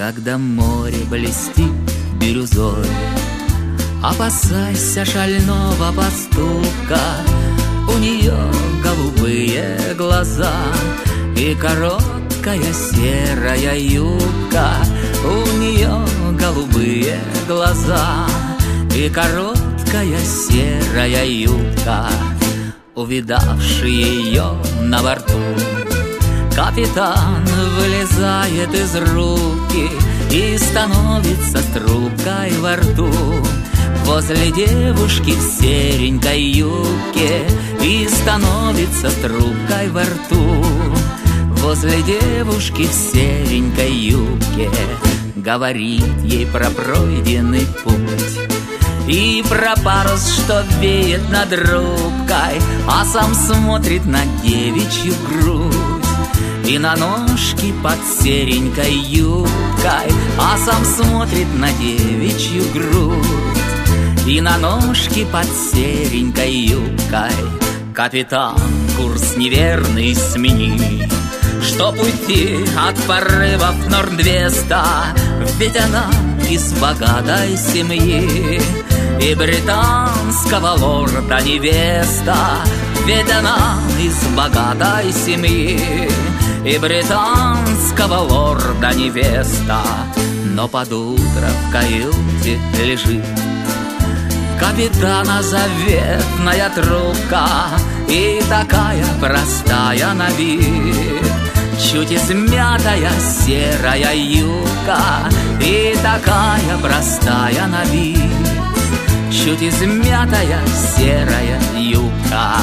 когда море блестит бирюзой. Опасайся шального поступка, у нее голубые глаза и короткая серая юбка. У нее голубые глаза и короткая серая юбка. Увидавший ее на борту, капитан вылезает из рубки и становится с трубкой во рту. Возле девушки в серенькой юбке и становится с трубкой во рту. Возле девушки в серенькой юбке говорит ей про пройденный путь и про парус, что веет над рубкой, а сам смотрит на девичью грудь и на ножки под серенькой юбкой, а сам смотрит на девичью грудь и на ножки под серенькой юбкой. Капитан, курс неверный смени, чтоб уйти от порывов Норд-Веста, ведь она из богатой семьи и британского лорда невеста. Ведь она из богатой семьи и британского лорда невеста. Но под утро в каюте лежит капитана заветная трубка, и такая простая на вид, чуть измятая серая юбка, и такая простая на вид, чуть измятая серая юбка.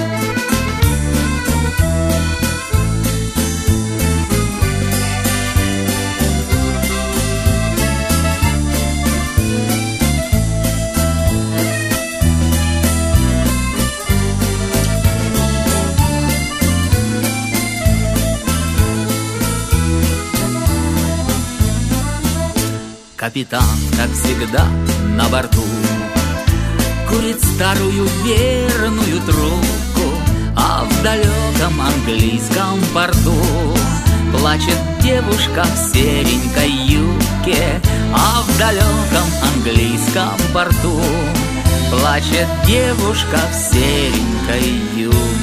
Капитан, как всегда, на борту курит старую верную трубку, а в далеком английском порту плачет девушка в серенькой юбке, а в далеком английском порту плачет девушка в серенькой юбке.